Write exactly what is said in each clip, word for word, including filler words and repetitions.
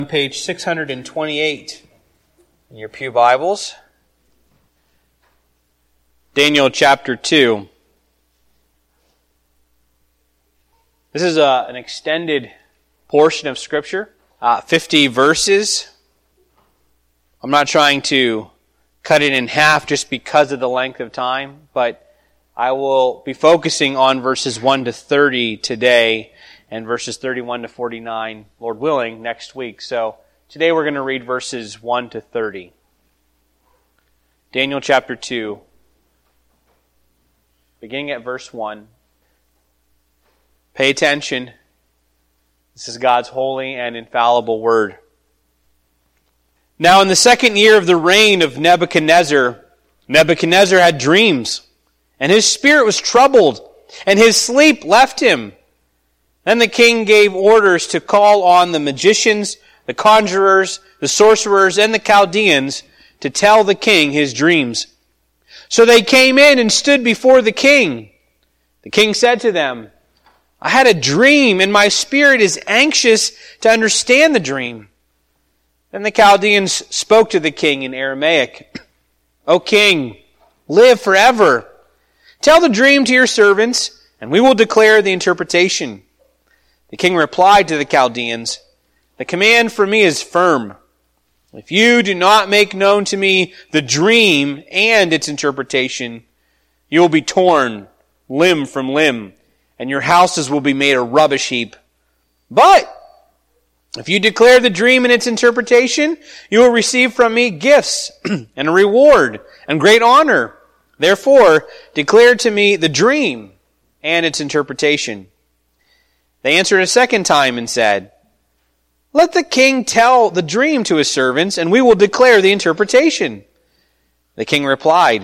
Page six hundred twenty-eight in your pew Bibles. Daniel chapter two. This is a, an extended portion of Scripture, uh, fifty verses. I'm not trying to cut it in half just because of the length of time, but I will be focusing on verses one to thirty today, and verses thirty-one to forty-nine, Lord willing, next week. So today we're going to read verses one to thirty. Daniel chapter two, beginning at verse one. Pay attention. This is God's holy and infallible word. Now in the second year of the reign of Nebuchadnezzar, Nebuchadnezzar had dreams, and his spirit was troubled, and his sleep left him. Then the king gave orders to call on the magicians, the conjurers, the sorcerers, and the Chaldeans to tell the king his dreams. So they came in and stood before the king. The king said to them, I had a dream, and my spirit is anxious to understand the dream. Then the Chaldeans spoke to the king in Aramaic, O king, live forever. Tell the dream to your servants, and we will declare the interpretation. The king replied to the Chaldeans, The command for me is firm. If you do not make known to me the dream and its interpretation, you will be torn limb from limb, and your houses will be made a rubbish heap. But if you declare the dream and its interpretation, you will receive from me gifts and a reward and great honor. Therefore, declare to me the dream and its interpretation. They answered a second time and said, Let the king tell the dream to his servants, and we will declare the interpretation. The king replied,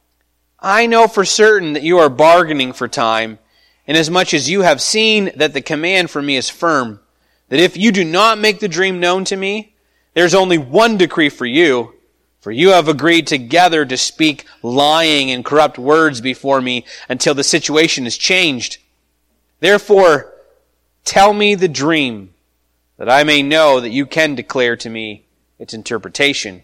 I know for certain that you are bargaining for time, inasmuch as you have seen that the command for me is firm, that if you do not make the dream known to me, there is only one decree for you, for you have agreed together to speak lying and corrupt words before me until the situation is changed. Therefore, tell me the dream, that I may know that you can declare to me its interpretation.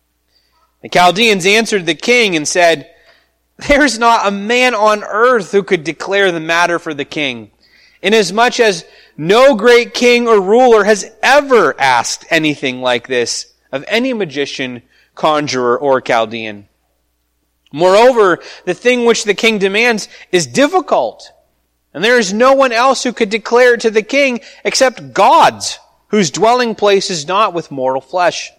The Chaldeans answered the king and said, There is not a man on earth who could declare the matter for the king, inasmuch as no great king or ruler has ever asked anything like this of any magician, conjurer, or Chaldean. Moreover, the thing which the king demands is difficult, and there is no one else who could declare it to the king except God's, whose dwelling place is not with mortal flesh.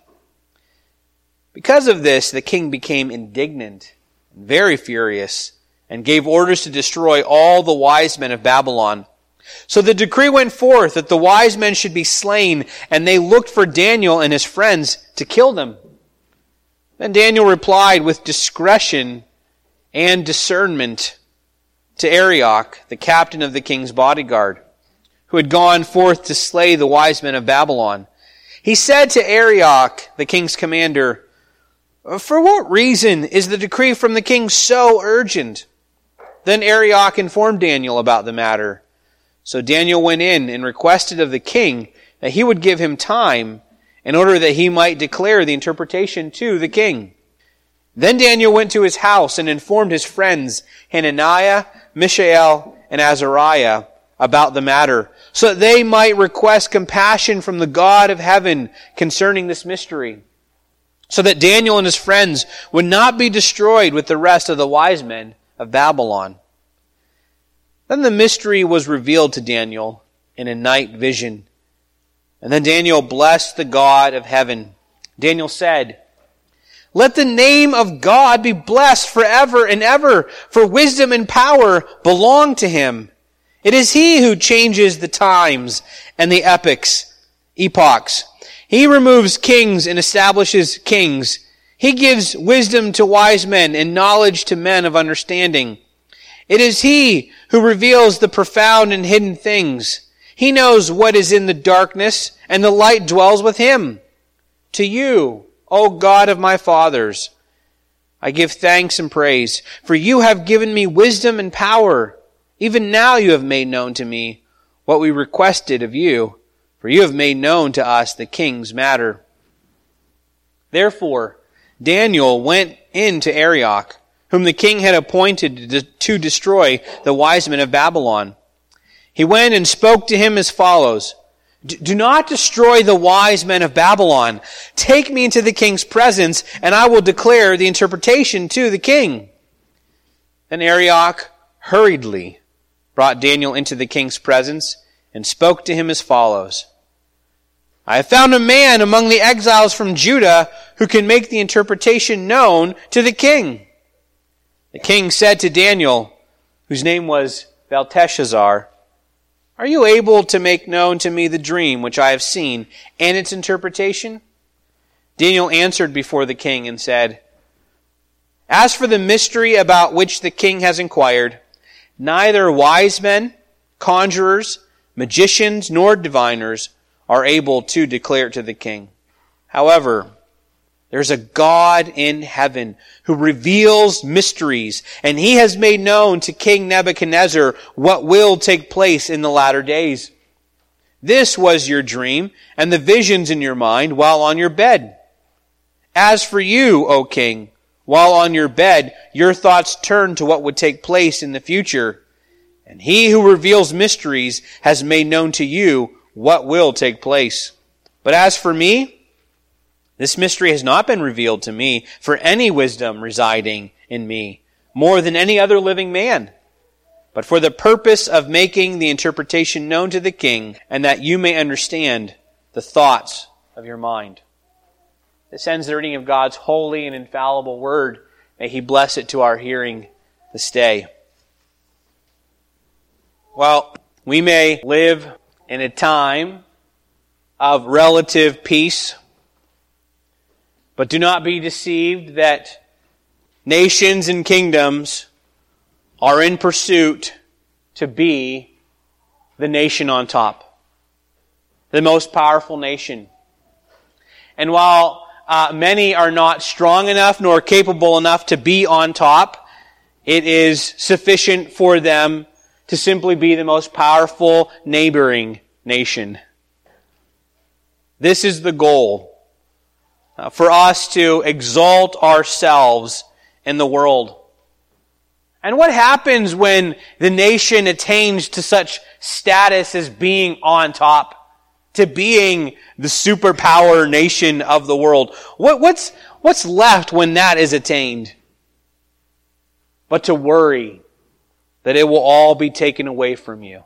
Because of this, the king became indignant and very furious, and gave orders to destroy all the wise men of Babylon. So the decree went forth that the wise men should be slain, and they looked for Daniel and his friends to kill them. Then Daniel replied with discretion and discernment to Arioch, the captain of the king's bodyguard, who had gone forth to slay the wise men of Babylon. He said to Arioch, the king's commander, For what reason is the decree from the king so urgent? Then Arioch informed Daniel about the matter. So Daniel went in and requested of the king that he would give him time in order that he might declare the interpretation to the king. Then Daniel went to his house and informed his friends Hananiah, Mishael, and Azariah about the matter, so that they might request compassion from the God of heaven concerning this mystery, so that Daniel and his friends would not be destroyed with the rest of the wise men of Babylon. Then the mystery was revealed to Daniel in a night vision. And then Daniel blessed the God of heaven. Daniel said, Let the name of God be blessed forever and ever, for wisdom and power belong to him. It is he who changes the times and the epochs, epochs. He removes kings and establishes kings. He gives wisdom to wise men and knowledge to men of understanding. It is he who reveals the profound and hidden things. He knows what is in the darkness, and the light dwells with him. To you, O God of my fathers, I give thanks and praise, for you have given me wisdom and power. Even now you have made known to me what we requested of you for you have made known to us the king's matter." Therefore Daniel went in to Arioch, whom the king had appointed to destroy the wise men of Babylon. He went and spoke to him as follows: "Do not destroy the wise men of Babylon. Take me into the king's presence, and I will declare the interpretation to the king." Then Arioch hurriedly brought Daniel into the king's presence and spoke to him as follows: "I have found a man among the exiles from Judah who can make the interpretation known to the king." The king said to Daniel, whose name was Belteshazzar, "Are you able to make known to me the dream which I have seen and its interpretation?" Daniel answered before the king and said, "As for the mystery about which the king has inquired, neither wise men, conjurers, magicians, nor diviners are able to declare it to the king. However, there's a God in heaven who reveals mysteries, and he has made known to King Nebuchadnezzar what will take place in the latter days. This was your dream and the visions in your mind while on your bed. As for you, O king, while on your bed, your thoughts turned to what would take place in the future, and he who reveals mysteries has made known to you what will take place. But as for me, this mystery has not been revealed to me for any wisdom residing in me, more than any other living man, but for the purpose of making the interpretation known to the king, and that you may understand the thoughts of your mind." This ends the reading of God's holy and infallible word. May he bless it to our hearing this day. Well, we may live in a time of relative peace, but do not be deceived that nations and kingdoms are in pursuit to be the nation on top, the most powerful nation. And while uh, many are not strong enough nor capable enough to be on top, it is sufficient for them to simply be the most powerful neighboring nation. This is the goal. Uh, for us to exalt ourselves in the world. And what happens when the nation attains to such status as being on top, to being the superpower nation of the world? What, what's, what's left when that is attained? But to worry that it will all be taken away from you.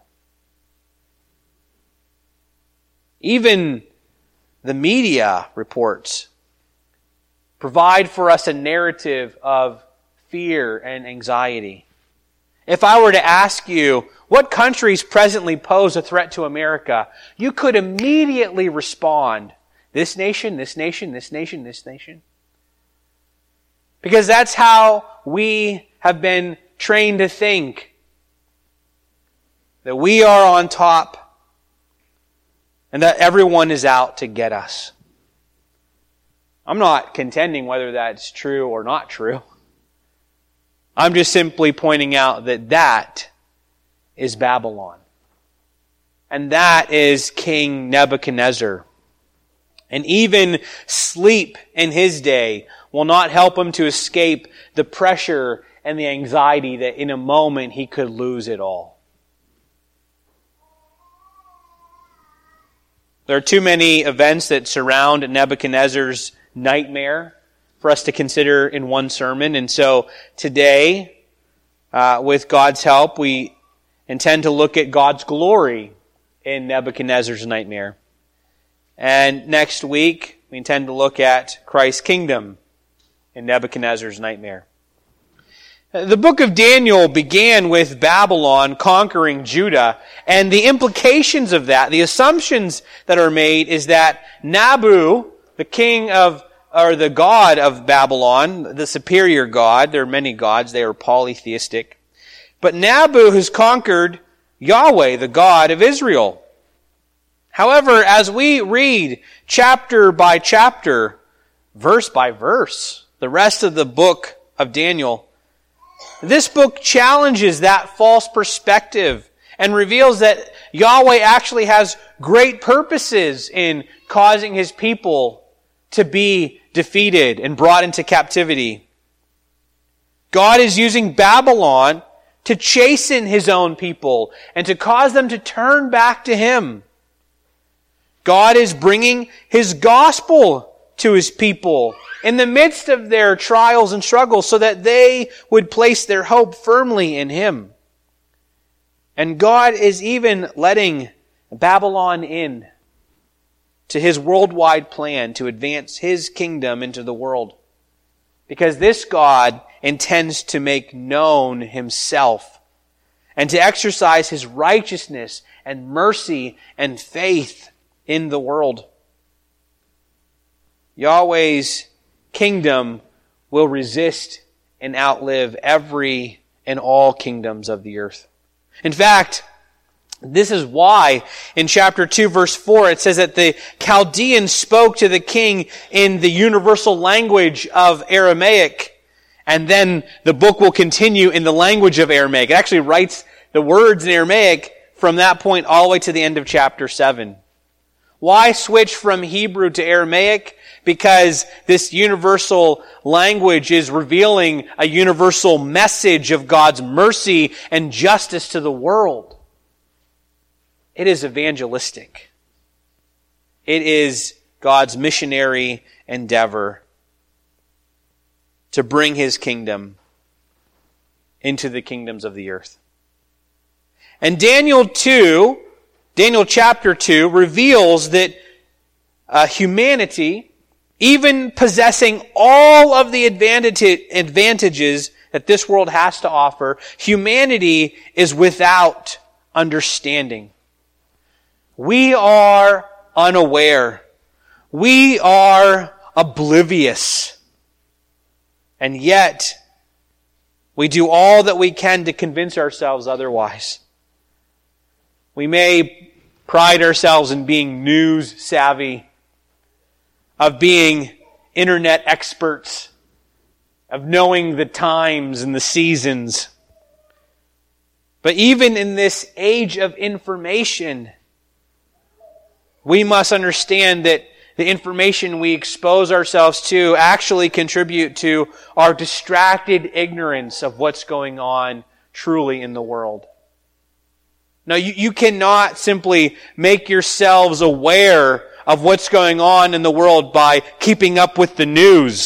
Even the media reports provide for us a narrative of fear and anxiety. If I were to ask you, what countries presently pose a threat to America, you could immediately respond, this nation, this nation, this nation, this nation. Because that's how we have been trained to think. That we are on top and that everyone is out to get us. I'm not contending whether that's true or not true. I'm just simply pointing out that that is Babylon. And that is King Nebuchadnezzar. And even sleep in his day will not help him to escape the pressure and the anxiety that in a moment he could lose it all. There are too many events that surround Nebuchadnezzar's nightmare for us to consider in one sermon. And so today, uh, with God's help, we intend to look at God's glory in Nebuchadnezzar's nightmare. And next week, we intend to look at Christ's kingdom in Nebuchadnezzar's nightmare. The book of Daniel began with Babylon conquering Judah, and the implications of that, the assumptions that are made, is that Nabu, the king of, or the god of Babylon, the superior god, there are many gods, they are polytheistic, but Nabu has conquered Yahweh, the God of Israel. However, as we read chapter by chapter, verse by verse, the rest of the book of Daniel, this book challenges that false perspective and reveals that Yahweh actually has great purposes in causing His people to be defeated and brought into captivity. God is using Babylon to chasten His own people and to cause them to turn back to Him. God is bringing His gospel to His people in the midst of their trials and struggles so that they would place their hope firmly in Him. And God is even letting Babylon in to His worldwide plan to advance His kingdom into the world. Because this God intends to make known Himself and to exercise His righteousness and mercy and faith in the world. Yahweh's kingdom will resist and outlive every and all kingdoms of the earth. In fact, this is why in chapter two verse four it says that the Chaldeans spoke to the king in the universal language of Aramaic, and then the book will continue in the language of Aramaic. It actually writes the words in Aramaic from that point all the way to the end of chapter seven. Why switch from Hebrew to Aramaic? Because this universal language is revealing a universal message of God's mercy and justice to the world. It is evangelistic. It is God's missionary endeavor to bring His kingdom into the kingdoms of the earth. And Daniel two, Daniel chapter two, reveals that uh, humanity, even possessing all of the advantage, advantages that this world has to offer, humanity is without understanding. We are unaware. We are oblivious. And yet, we do all that we can to convince ourselves otherwise. We may pride ourselves in being news savvy, of being internet experts, of knowing the times and the seasons. But even in this age of information, we must understand that the information we expose ourselves to actually contribute to our distracted ignorance of what's going on truly in the world. Now, you, you cannot simply make yourselves aware of what's going on in the world by keeping up with the news.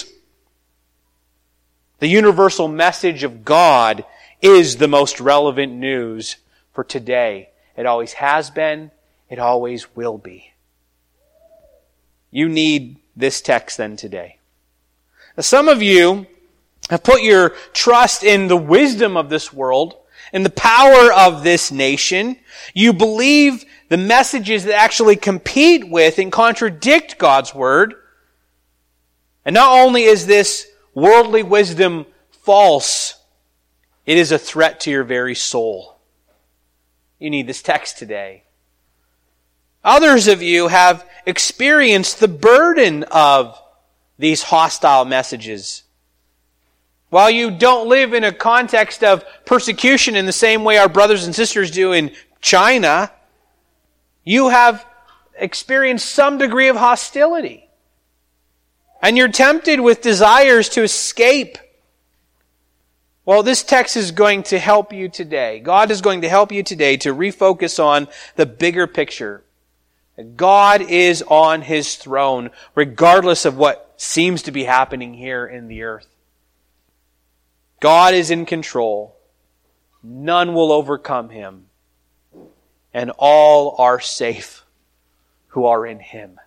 The universal message of God is the most relevant news for today. It always has been. It always will be. You need this text then today. Now, some of you have put your trust in the wisdom of this world, in the power of this nation. You believe the messages that actually compete with and contradict God's word. And not only is this worldly wisdom false, it is a threat to your very soul. You need this text today. Others of you have experienced the burden of these hostile messages. While you don't live in a context of persecution in the same way our brothers and sisters do in China, you have experienced some degree of hostility. And you're tempted with desires to escape. Well, this text is going to help you today. God is going to help you today to refocus on the bigger picture. God is on His throne, regardless of what seems to be happening here in the earth. God is in control. None will overcome Him. And all are safe who are in Him.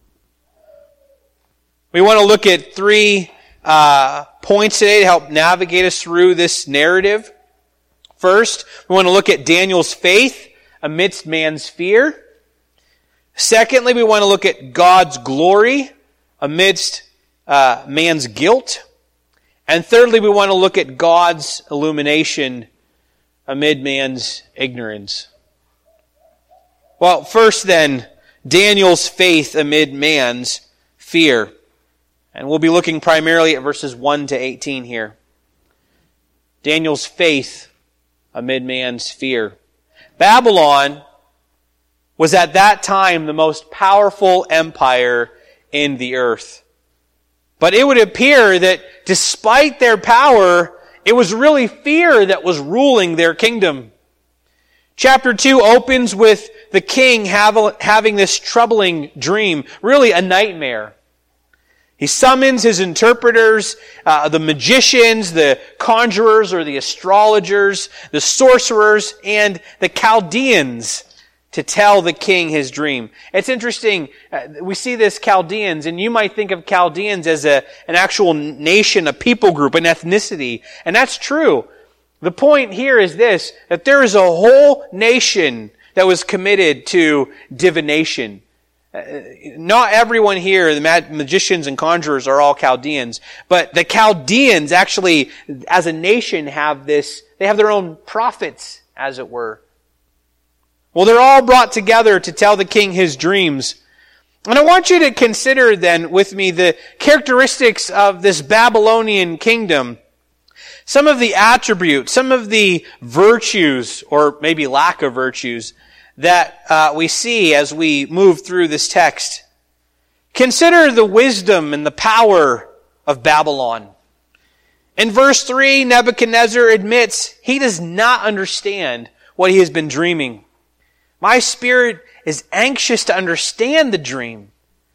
We want to look at three uh, points today to help navigate us through this narrative. First, we want to look at Daniel's faith amidst man's fear. Secondly, we want to look at God's glory amidst uh, man's guilt. And thirdly, we want to look at God's illumination amid man's ignorance. Well, first then, Daniel's faith amid man's fear. And we'll be looking primarily at verses one to eighteen here. Daniel's faith amid man's fear. Babylon was at that time the most powerful empire in the earth. But it would appear that despite their power, it was really fear that was ruling their kingdom. Chapter two opens with the king having this troubling dream, really a nightmare. He summons his interpreters, uh, the magicians, the conjurers or the astrologers, the sorcerers, and the Chaldeans to tell the king his dream. It's interesting, uh, we see this Chaldeans, and you might think of Chaldeans as a, an actual nation, a people group, an ethnicity, and that's true. The point here is this, that there is a whole nation that was committed to divination. Uh, not everyone here, the mag- magicians and conjurers are all Chaldeans, but the Chaldeans actually, as a nation, have this, they have their own prophets, as it were. Well, they're all brought together to tell the king his dreams. And I want you to consider then with me the characteristics of this Babylonian kingdom. Some of the attributes, some of the virtues, or maybe lack of virtues, that uh, we see as we move through this text. Consider the wisdom and the power of Babylon. In verse three, Nebuchadnezzar admits he does not understand what he has been dreaming. My spirit is anxious to understand the dream.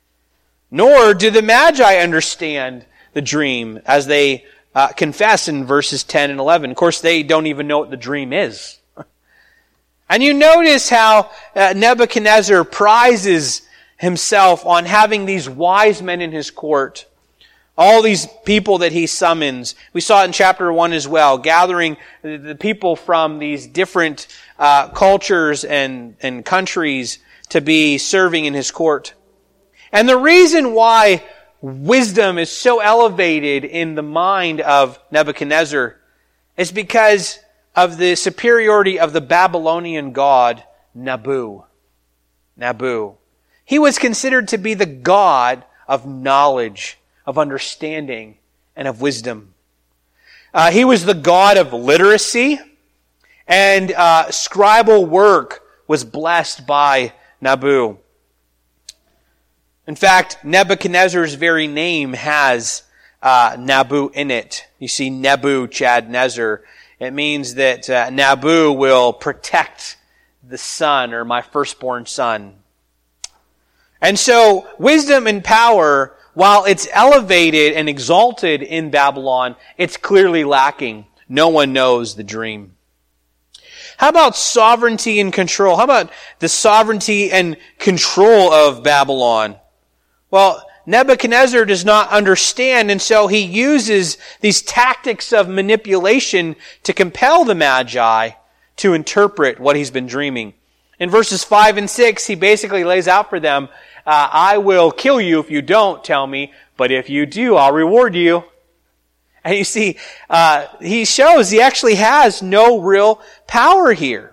Nor do the Magi understand the dream, as they uh, confess in verses ten and eleven. Of course, they don't even know what the dream is. And you notice how uh, Nebuchadnezzar prizes himself on having these wise men in his court. All these people that he summons. We saw it in chapter one as well, gathering the people from these different uh, cultures and, and countries to be serving in his court. And the reason why wisdom is so elevated in the mind of Nebuchadnezzar is because of the superiority of the Babylonian god Nabu. Nabu. He was considered to be the god of knowledge, of understanding, and of wisdom. Uh, he was the god of literacy, and uh, scribal work was blessed by Nabu. In fact, Nebuchadnezzar's very name has uh, Nabu in it. You see Nebuchadnezzar. It means that uh, Nabu will protect the son, or my firstborn son. And so, wisdom and power, while it's elevated and exalted in Babylon, it's clearly lacking. No one knows the dream. How about sovereignty and control? How about the sovereignty and control of Babylon? Well, Nebuchadnezzar does not understand, and so he uses these tactics of manipulation to compel the Magi to interpret what he's been dreaming. In verses five and six, he basically lays out for them, uh, I will kill you if you don't tell me, but if you do, I'll reward you. And you see, uh, he shows he actually has no real power here.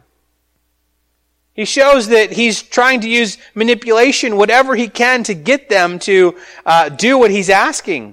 He shows that he's trying to use manipulation, whatever he can, to get them to uh, do what he's asking.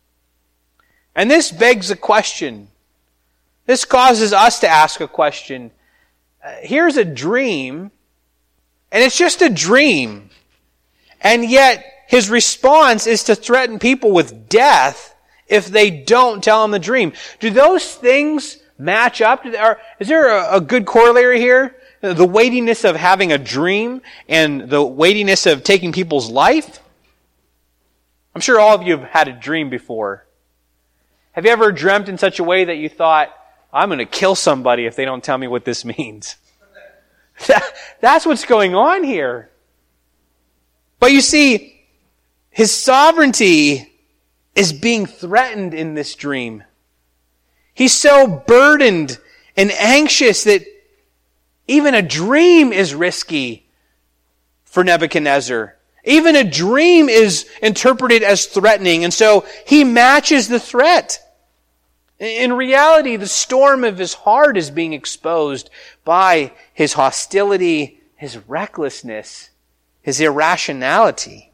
And this begs a question. This causes us to ask a question. Uh, here's a dream, and it's just a dream. And yet, his response is to threaten people with death if they don't tell him the dream. Do those things match up? Is there a, a good corollary here? The weightiness of having a dream and the weightiness of taking people's life? I'm sure all of you have had a dream before. Have you ever dreamt in such a way that you thought, I'm going to kill somebody if they don't tell me what this means? That, that's what's going on here. But you see, his sovereignty is being threatened in this dream. He's so burdened and anxious that even a dream is risky for Nebuchadnezzar. Even a dream is interpreted as threatening, and so he matches the threat. In reality, the storm of his heart is being exposed by his hostility, his recklessness, his irrationality.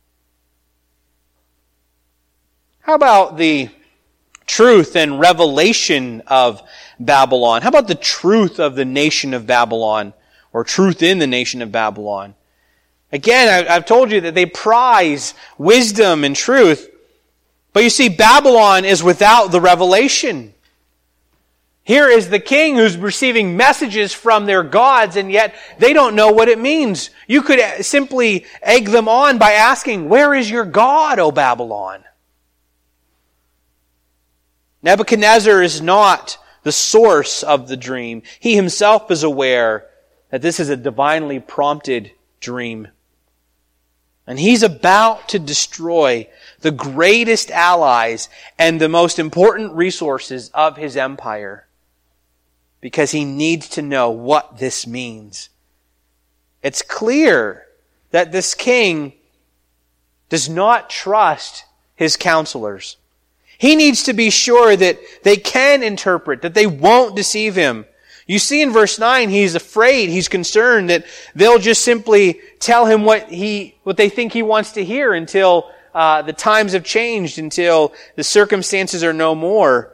How about the truth and revelation of Babylon? How about the truth of the nation of Babylon? or truth in the nation of Babylon. Again, I've told you that they prize wisdom and truth. But you see, Babylon is without the revelation. Here is the king who's receiving messages from their gods, and yet they don't know what it means. You could simply egg them on by asking, "Where is your God, O Babylon?" Nebuchadnezzar is not the source of the dream. He himself is aware that this is a divinely prompted dream. And he's about to destroy the greatest allies and the most important resources of his empire, because he needs to know what this means. It's clear that this king does not trust his counselors. He needs to be sure that they can interpret, that they won't deceive him. You see in verse nine, he's afraid, he's concerned that they'll just simply tell him what he, what they think he wants to hear until uh, the times have changed, until the circumstances are no more.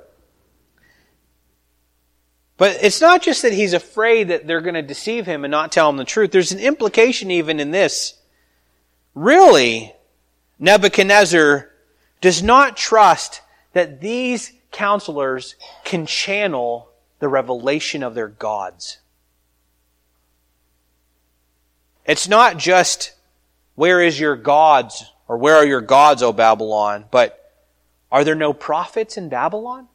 But it's not just that he's afraid that they're going to deceive him and not tell him the truth. There's an implication even in this. Really, Nebuchadnezzar does not trust that these counselors can channel the revelation of their gods. It's not just, "Where is your gods?" or "Where are your gods, O Babylon?" but, "Are there no prophets in Babylon?"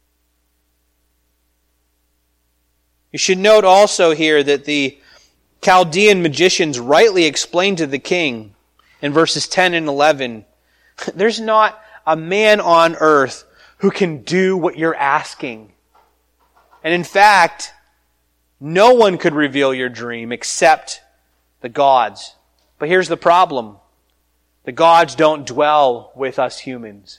You should note also here that the Chaldean magicians rightly explained to the king in verses ten and eleven, there's not a man on earth who can do what you're asking. And in fact, no one could reveal your dream except the gods. But here's the problem. The gods don't dwell with us humans.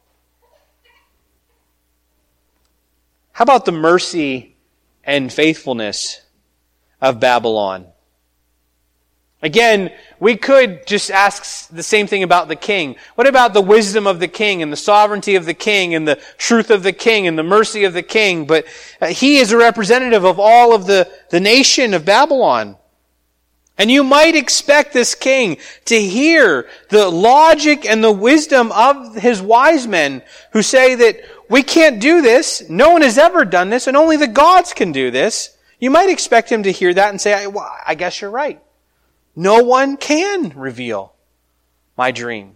How about the mercy and faithfulness of Babylon? Again, we could just ask the same thing about the king. What about the wisdom of the king and the sovereignty of the king and the truth of the king and the mercy of the king? But he is a representative of all of the, the nation of Babylon. And you might expect this king to hear the logic and the wisdom of his wise men who say that we can't do this, no one has ever done this, and only the gods can do this. You might expect him to hear that and say, well, I guess you're right. No one can reveal my dream.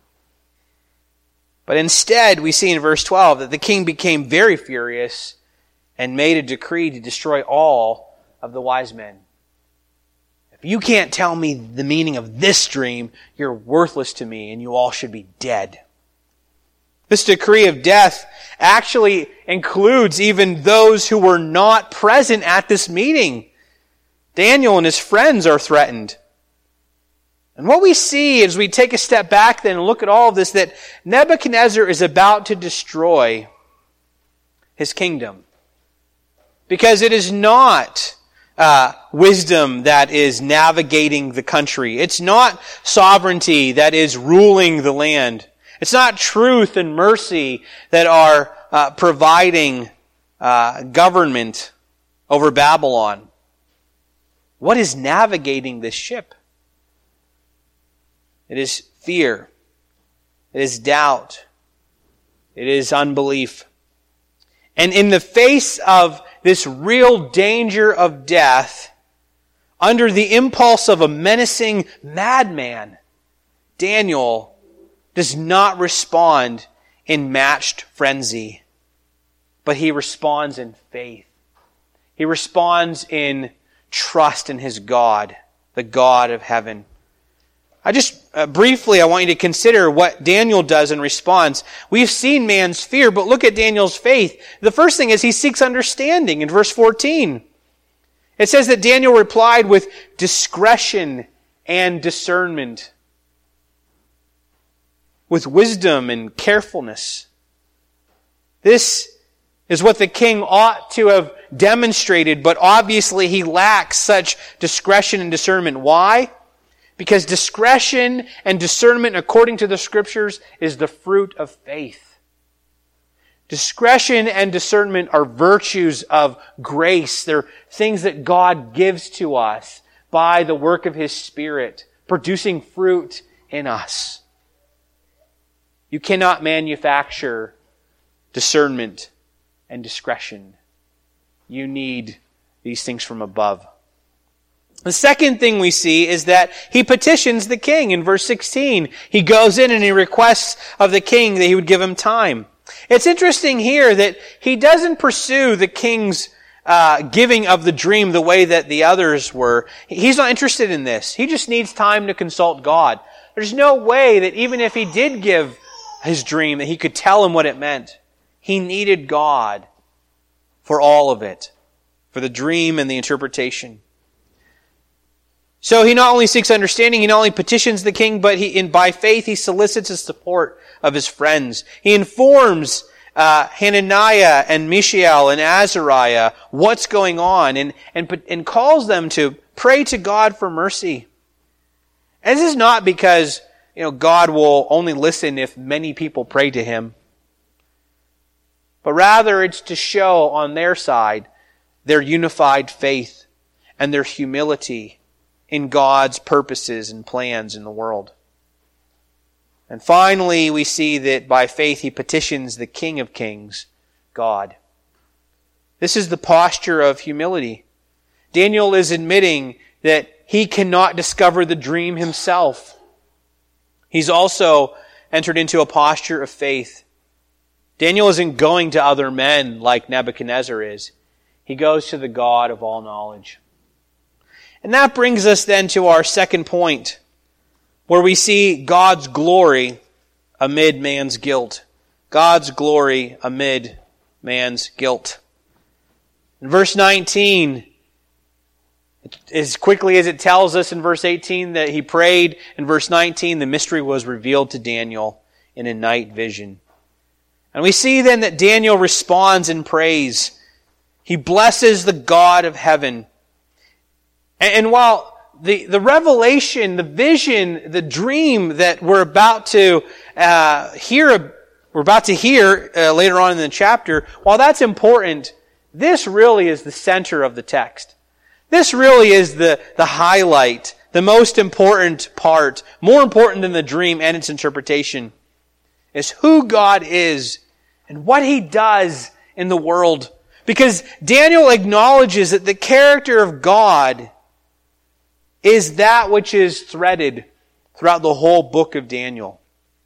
But instead, we see in verse twelve that the king became very furious and made a decree to destroy all of the wise men. If you can't tell me the meaning of this dream, you're worthless to me and you all should be dead. This decree of death actually includes even those who were not present at this meeting. Daniel and his friends are threatened. And what we see as we take a step back then and look at all of this, that Nebuchadnezzar is about to destroy his kingdom. Because it is not uh, wisdom that is navigating the country. It's not sovereignty that is ruling the land. It's not truth and mercy that are uh, providing uh, government over Babylon. What is navigating this ship? It is fear. It is doubt. It is unbelief. And in the face of this real danger of death, under the impulse of a menacing madman, Daniel does not respond in matched frenzy, but he responds in faith. He responds in trust in his God, the God of heaven. I just, uh, briefly, I want you to consider what Daniel does in response. We've seen man's fear, but look at Daniel's faith. The first thing is he seeks understanding in verse fourteen. It says that Daniel replied with discretion and discernment, with wisdom and carefulness. This is what the king ought to have demonstrated, but obviously he lacks such discretion and discernment. Why? Because discretion and discernment, according to the Scriptures, is the fruit of faith. Discretion and discernment are virtues of grace. They're things that God gives to us by the work of His Spirit, producing fruit in us. You cannot manufacture discernment and discretion. You need these things from above. The second thing we see is that he petitions the king. In verse sixteen, he goes in and he requests of the king that he would give him time. It's interesting here that he doesn't pursue the king's uh, giving of the dream the way that the others were. He's not interested in this. He just needs time to consult God. There's no way that even if he did give his dream, that he could tell him what it meant. He needed God for all of it, for the dream and the interpretation. So he not only seeks understanding, he not only petitions the king, but he, in by faith, he solicits the support of his friends. He informs uh, Hananiah and Mishael and Azariah what's going on, and, and and calls them to pray to God for mercy. And this is not because you know God will only listen if many people pray to Him, but rather it's to show on their side their unified faith and their humility in God's purposes and plans in the world. And finally, we see that by faith he petitions the King of Kings, God. This is the posture of humility. Daniel is admitting that he cannot discover the dream himself. He's also entered into a posture of faith. Daniel isn't going to other men like Nebuchadnezzar is. He goes to the God of all knowledge. And that brings us then to our second point, where we see God's glory amid man's guilt. God's glory amid man's guilt. In verse nineteen, as quickly as it tells us in verse eighteen that he prayed, in verse nineteen the mystery was revealed to Daniel in a night vision. And we see then that Daniel responds in praise. He blesses the God of heaven. And while the, the revelation, the vision, the dream that we're about to uh, hear, we're about to hear uh, later on in the chapter, while that's important, this really is the center of the text. This really is the, the highlight, the most important part, more important than the dream and its interpretation, is who God is and what He does in the world. Because Daniel acknowledges that the character of God is that which is threaded throughout the whole book of Daniel.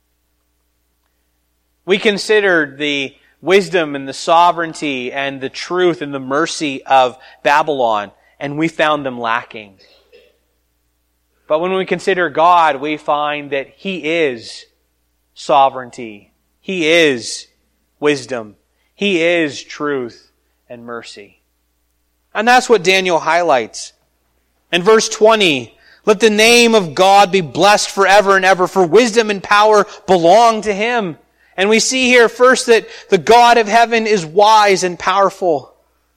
We considered the wisdom and the sovereignty and the truth and the mercy of Babylon, and we found them lacking. But when we consider God, we find that He is sovereignty. He is wisdom. He is truth and mercy. And that's what Daniel highlights. In verse twenty, let the name of God be blessed forever and ever, for wisdom and power belong to Him. And we see here first that the God of heaven is wise and powerful.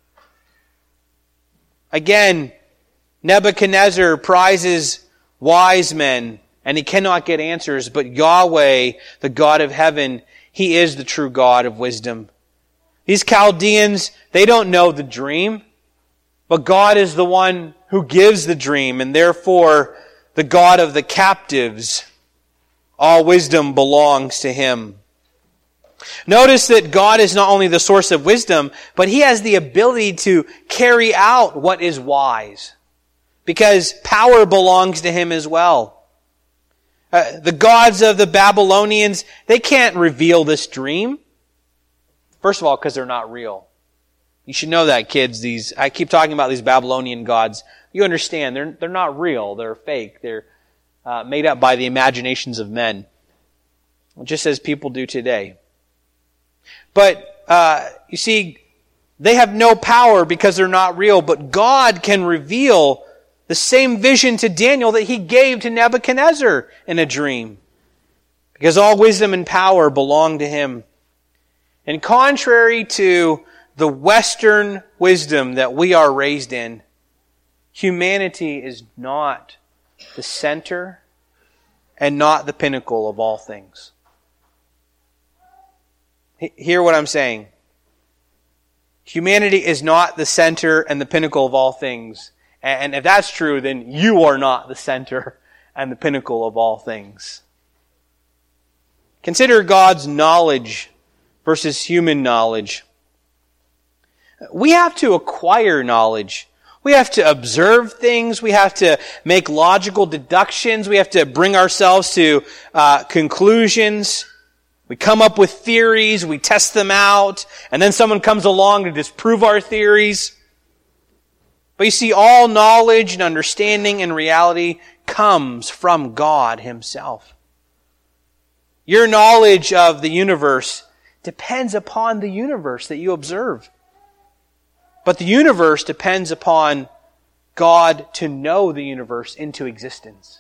Again, Nebuchadnezzar prizes wise men, and he cannot get answers, but Yahweh, the God of heaven, He is the true God of wisdom. These Chaldeans, they don't know the dream, but God is the one who gives the dream, and therefore the God of the captives. All wisdom belongs to Him. Notice that God is not only the source of wisdom, but He has the ability to carry out what is wise, because power belongs to Him as well. Uh, the gods of the Babylonians, they can't reveal this dream. First of all, because they're not real. You should know that, kids. These I keep talking about these Babylonian gods. You understand, they're they're not real. They're fake. They're uh, made up by the imaginations of men, just as people do today. But uh, you see, they have no power because they're not real. But God can reveal the same vision to Daniel that He gave to Nebuchadnezzar in a dream, because all wisdom and power belong to Him. And contrary to the Western wisdom that we are raised in, humanity is not the center and not the pinnacle of all things. Hear what I'm saying. Humanity is not the center and the pinnacle of all things. And if that's true, then you are not the center and the pinnacle of all things. Consider God's knowledge versus human knowledge. We have to acquire knowledge. We have to observe things. We have to make logical deductions. We have to bring ourselves to uh, conclusions. We come up with theories. We test them out. And then someone comes along to disprove our theories. But you see, all knowledge and understanding and reality comes from God Himself. Your knowledge of the universe depends upon the universe that you observe. But the universe depends upon God to know the universe into existence.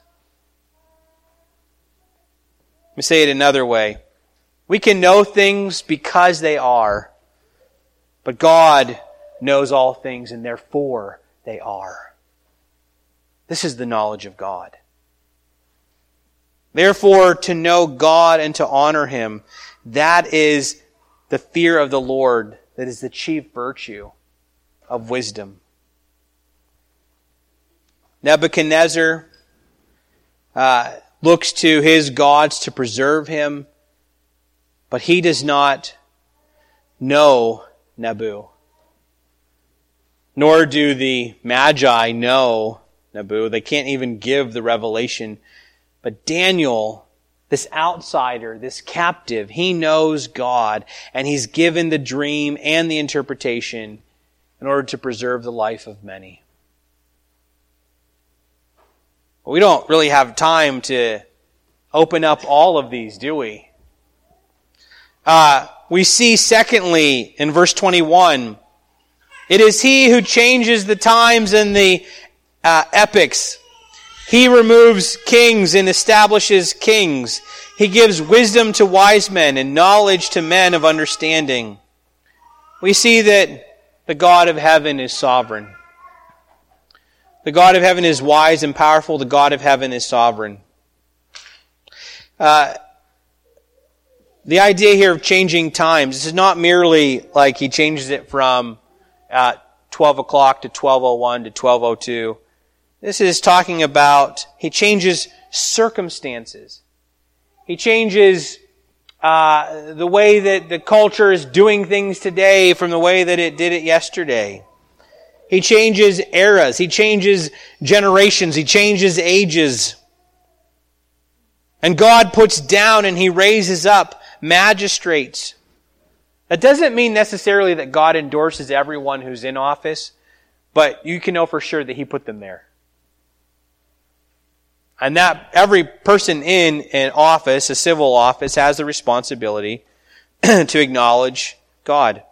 Let me say it another way. We can know things because they are, but God knows all things and therefore they are. This is the knowledge of God. Therefore, to know God and to honor Him, that is the fear of the Lord, that is the chief virtue of wisdom. Nebuchadnezzar uh, looks to his gods to preserve him, but he does not know Nebu. Nor do the Magi know Nebu. They can't even give the revelation. But Daniel, this outsider, this captive, he knows God, and he's given the dream and the interpretation in order to preserve the life of many. We don't really have time to open up all of these, do we? Uh, we see, secondly, in verse twenty-one, it is He who changes the times and the uh, epochs. He removes kings and establishes kings. He gives wisdom to wise men and knowledge to men of understanding. We see that the God of heaven is sovereign. The God of heaven is wise and powerful. The God of heaven is sovereign. Uh, the idea here of changing times, this is not merely like He changes it from uh, twelve o'clock to twelve oh one to twelve oh two. This is talking about He changes circumstances. He changes uh, the way that the culture is doing things today from the way that it did it yesterday. He changes eras. He changes generations. He changes ages. And God puts down and He raises up magistrates. That doesn't mean necessarily that God endorses everyone who's in office, but you can know for sure that He put them there. And that every person in an office, a civil office, has the responsibility to acknowledge God.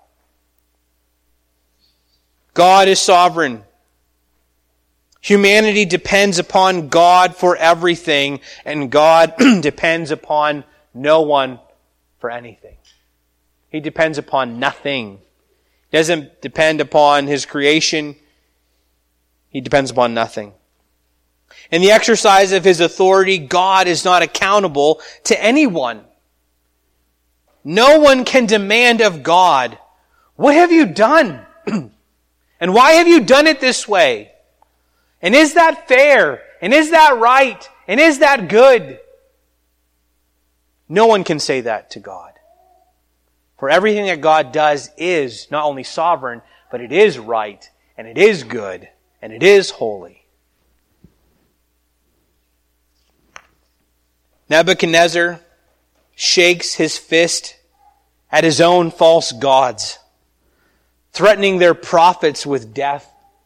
God is sovereign. Humanity depends upon God for everything, and God depends upon no one for anything. He depends upon nothing. He doesn't depend upon His creation. He depends upon nothing. In the exercise of His authority, God is not accountable to anyone. No one can demand of God, "What have you done? And why have you done it this way? And is that fair? And is that right? And is that good?" No one can say that to God. For everything that God does is not only sovereign, but it is right, and it is good, and it is holy. Nebuchadnezzar shakes his fist at his own false gods, threatening their prophets with death.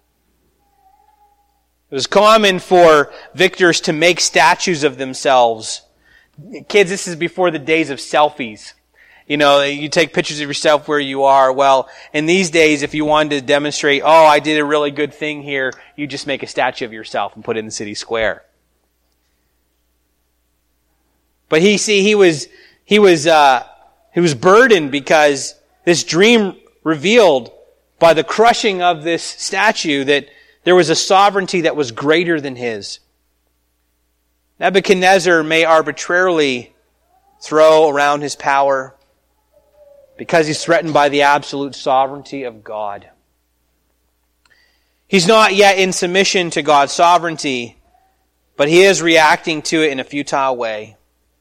It was common for victors to make statues of themselves. Kids, this is before the days of selfies. You know, you take pictures of yourself where you are. Well, in these days, if you wanted to demonstrate, oh, I did a really good thing here, you just make a statue of yourself and put it in the city square. But he, see, he was, he was, uh, he was burdened because this dream revealed by the crushing of this statue that there was a sovereignty that was greater than his. Nebuchadnezzar may arbitrarily throw around his power, because he's threatened by the absolute sovereignty of God. He's not yet in submission to God's sovereignty, but he is reacting to it in a futile way.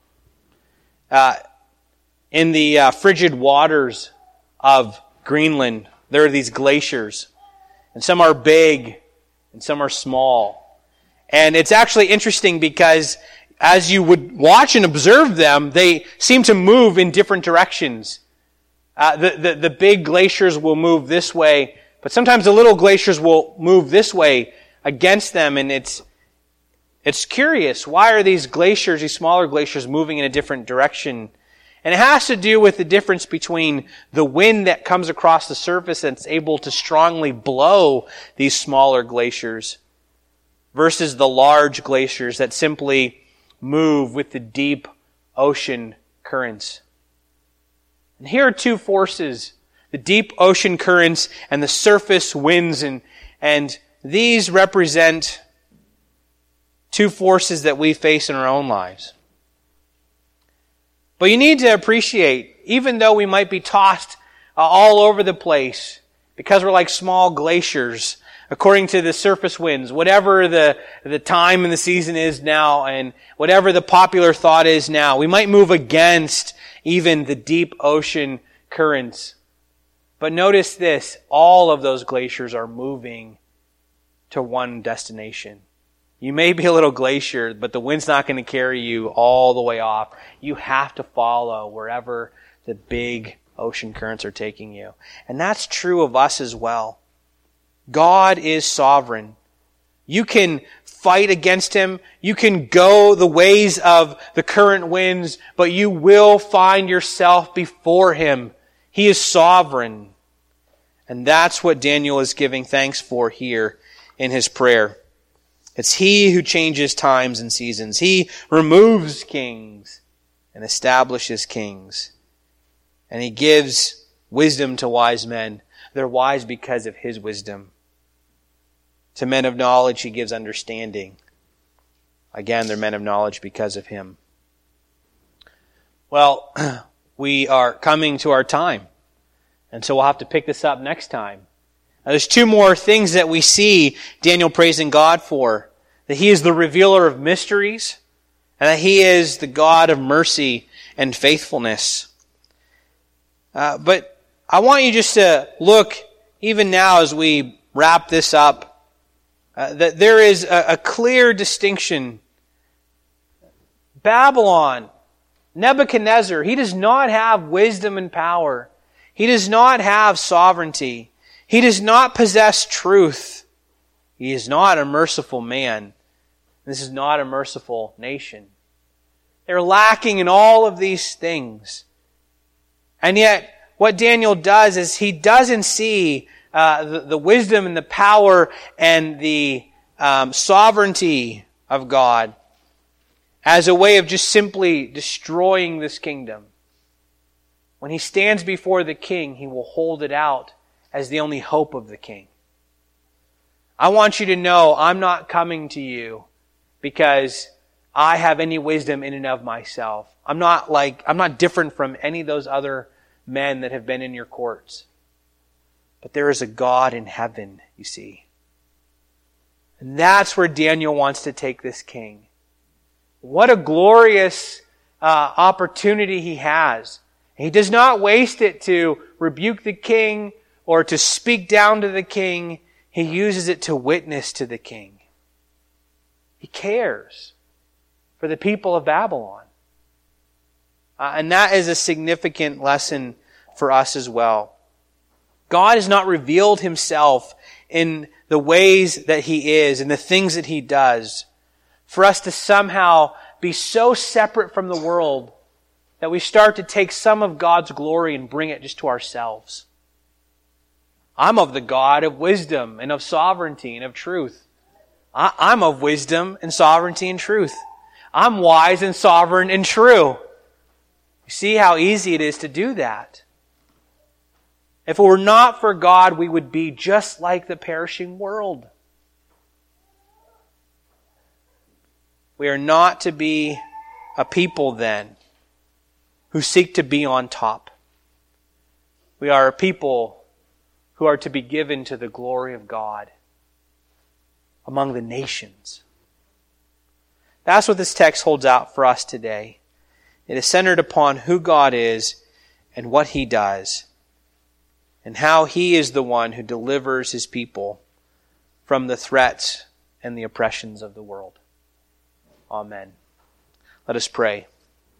Uh, in the uh, frigid waters of Greenland, there are these glaciers. And some are big, and some are small. And it's actually interesting because as you would watch and observe them, they seem to move in different directions. Uh, the, the, the big glaciers will move this way, but sometimes the little glaciers will move this way against them, and it's it's curious. Why are these glaciers, these smaller glaciers, moving in a different direction? And it has to do with the difference between the wind that comes across the surface and it's able to strongly blow these smaller glaciers versus the large glaciers that simply move with the deep ocean currents. And here are two forces, the deep ocean currents and the surface winds, and, and these represent two forces that we face in our own lives. But you need to appreciate, even though we might be tossed uh, all over the place, because we're like small glaciers, according to the surface winds, whatever the, the time and the season is now, and whatever the popular thought is now, we might move against even the deep ocean currents. But notice this, all of those glaciers are moving to one destination. You may be a little glacier, but the wind's not going to carry you all the way off. You have to follow wherever the big ocean currents are taking you. And that's true of us as well. God is sovereign. You can fight against Him. You can go the ways of the current winds, but you will find yourself before Him. He is sovereign. And that's what Daniel is giving thanks for here in his prayer. It's He who changes times and seasons. He removes kings and establishes kings. And He gives wisdom to wise men. They're wise because of His wisdom. To men of knowledge He gives understanding. Again, they're men of knowledge because of Him. Well, we are coming to our time. And so we'll have to pick this up next time. Now, there's two more things that we see Daniel praising God for. That He is the revealer of mysteries, and that He is the God of mercy and faithfulness. Uh, but I want you just to look, even now as we wrap this up, uh, that there is a, a clear distinction. Babylon, Nebuchadnezzar, he does not have wisdom and power. He does not have sovereignty. He does not possess truth. He is not a merciful man. This is not a merciful nation. They're lacking in all of these things. And yet, what Daniel does is he doesn't see uh, the, the wisdom and the power and the um, sovereignty of God as a way of just simply destroying this kingdom. When he stands before the king, he will hold it out as the only hope of the king. I want you to know I'm not coming to you because I have any wisdom in and of myself. I'm not like, I'm not different from any of those other men that have been in your courts. But there is a God in heaven, you see. And that's where Daniel wants to take this king. What a glorious uh, opportunity he has. He does not waste it to rebuke the king or to speak down to the king. He uses it to witness to the king. He cares for the people of Babylon. Uh, and that is a significant lesson for us as well. God has not revealed Himself in the ways that He is and the things that He does for us to somehow be so separate from the world that we start to take some of God's glory and bring it just to ourselves. I'm of the God of wisdom and of sovereignty and of truth. I, I'm of wisdom and sovereignty and truth. I'm wise and sovereign and true. You see how easy it is to do that. If it were not for God, we would be just like the perishing world. We are not to be a people then who seek to be on top. We are a people who are to be given to the glory of God among the nations. That's what this text holds out for us today. It is centered upon who God is and what He does, and how He is the one who delivers His people from the threats and the oppressions of the world. Amen. Let us pray.